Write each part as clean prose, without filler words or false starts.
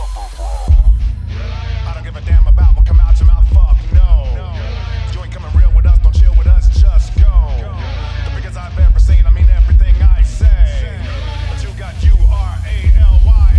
I don't give a damn about what come out your mouth, fuck no. You ain't coming real with us, don't chill with us, just go. The biggest I've ever seen, I mean everything I say. But you got U-R-A-L-Y.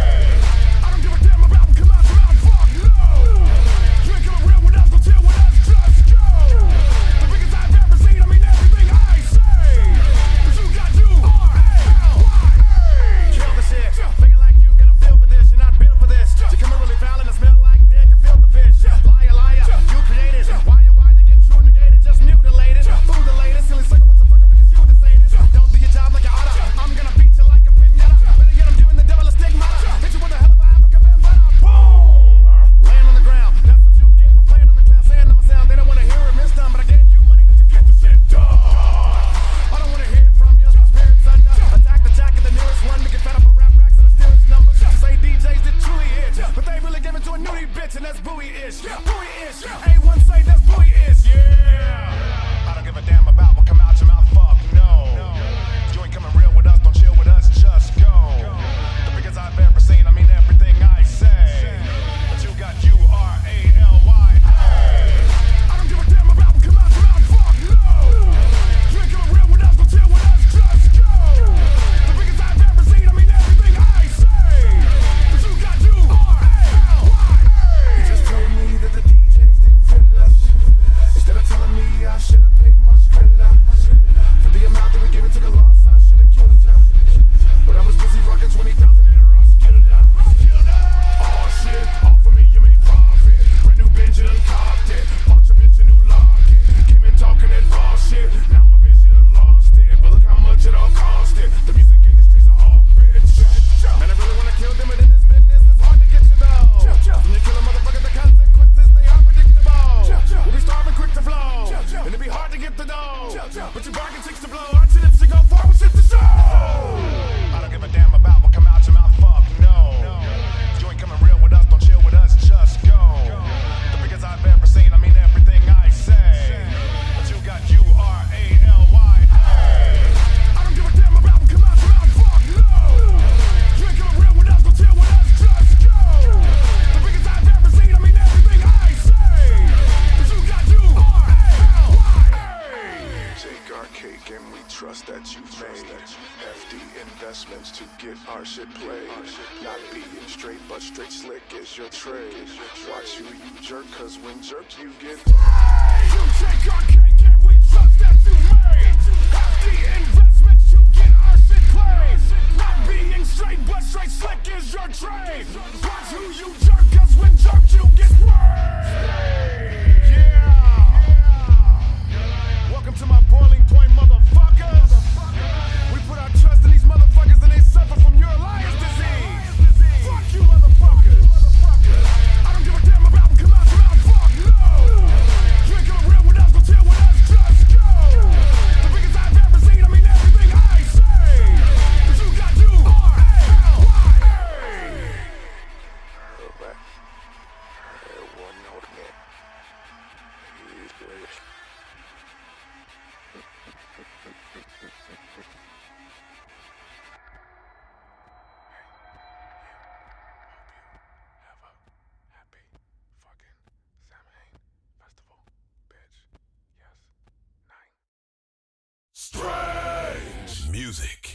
I don't give a damn about what come out your mouth, fuck no. You ain't coming real with us, don't chill with us, just go. The biggest I've ever seen, I mean everything I say. But you got U-R-A-L-Y. Kill the shit, making like you got a feel for this, you're not built for this. You coming really foul and I smell like dick, I feel the fish. Liar, liar, you created. Why you get true negated, just mutilated. Fool the latest, silly sucker, what's the fucker because you the sadist. Don't do your job like you oughta. I'm gonna beat you like a pinata. Better yet, I'm giving the devil a stigmata. Hit you with a hell of a Africa bambata. Boom! Laying on the ground, that's what you get for playing on the clown. Saying I'm a sound, they don't wanna hear it this time, but I gave you money to get the shit done. I don't wanna hear it from you, spirits under. Attack the jack of the nearest one to get fed up of rap racks and the steerage numbers. To say DJs did truly hit, but they really gave it to a nudie bitch, and that's buoy-ish. Buoy-ish. A1 say that's buoy-ish. Yeah. I don't give a damn about what come out your mouth, fuck no. You ain't coming real with us, don't chill with us, just go. The biggest I've ever seen, I mean everything I say. But you got U-R-A-L-Y. I don't give a damn about what come out your mouth, fuck no. You ain't coming real with us, don't chill with us, just go. The biggest I've ever seen, I mean everything I say. But you got U-R-A-L-Y. You just told me that the DJs didn't feel us. Instead of telling me I should have paid more Skrilla. For the amount that we gave it took a loss, I should have killed ya. But I was busy rocking 20,000 in a rush, killed ya. Oh shit, all for me you made profit. Brand new Benz, you done copped it. Bought your bitch a new locket. Came in talking that raw shit. Now my bitch, you done lost it. But look how much it all cost it. The music industry's a hawk, bitch. Man, I really wanna kill them, but in this business it's hard to get you though. When you kill a motherfucker, the consequences, they are predictable. We'll be starving quick to flow, and it'll be hard to get the dough. But you bargain chicks to blow, our chips to go forward, shit to show. I don't give a damn about what come out your mouth, fuck no. You ain't coming real with us, don't chill with us, just go. The biggest I've ever seen, I mean everything I say. But you got U-R-A-L-Y. I don't give a damn about what come out your mouth, fuck no. You ain't coming real with us, don't chill with us, just go. The biggest I've ever seen, I mean everything I say. But you got U-R-A-L-Y. Take our cake and we trust that you made hefty investments to get our shit played. Not being straight, but straight slick is your trade. Watch who you jerk, cause when jerked you get You take our cake and we trust that you made hefty investments to get our shit played. Not being straight, but straight slick is your trade. Watch who you jerk, cause when jerked you get sprayed. Yeah. Welcome to my boiling point, motherfuckers. We put our trust in these motherfuckers and they suffer from your alliance disease. Fuck you, motherfuckers. I don't give a damn about what come out your mouth, fuck no. You ain't coming real with us, don't chill with us, just go. The biggest I've ever seen, I mean everything I say. But you got U-R-A-L-Y. one note again. He's great. Strange music.